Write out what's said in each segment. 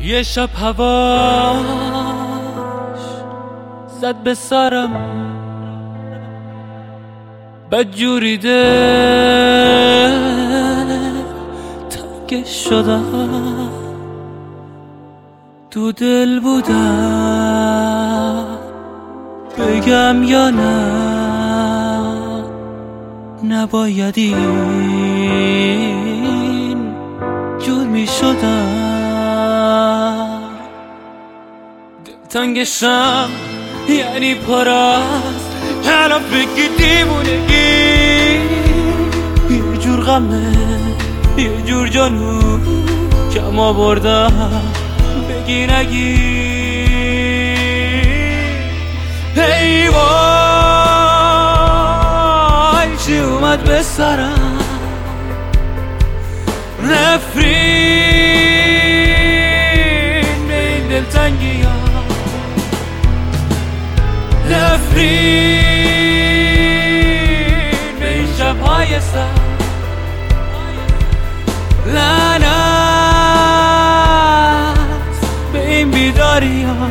یه شب هواش زد به سرم، بدجوری دل تنگ شدم، تو دل بودم بگم یا نه، نباید این جور می شدم. دلتنگشم یعنی پر است الان فکر دیوونگی، یه جور غمه یه جور جانو کم آوردم بگی نگی. ای وای چی اومد به سرم، نفرین به این دلتنگی ها، نفرین به این شبهای سر، لعنت به این بیداری ها.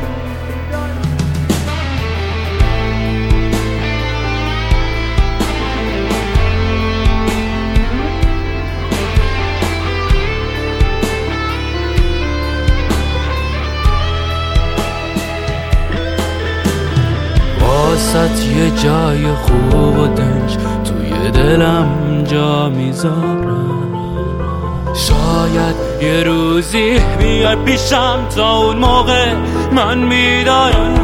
واسط یه جای خوب و دنج توی دلم جا میذارم، شاید یه روزی بیاد پیشم، تا اون موقع من میدارم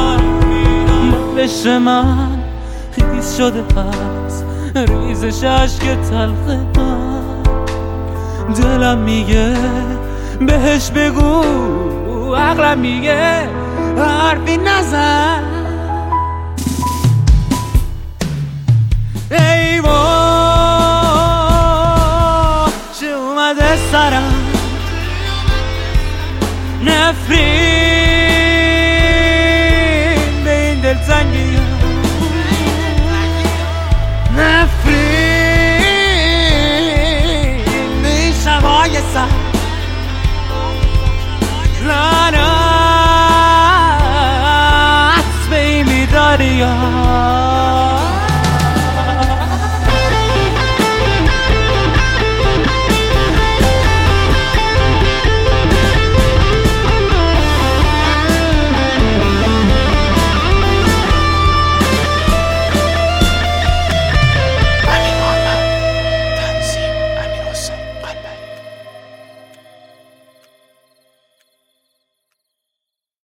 بشه من ریز شده هست، ریزش عشق تلخ من، دلم میگه بهش بگو، عقلم میگه حرفی نزن.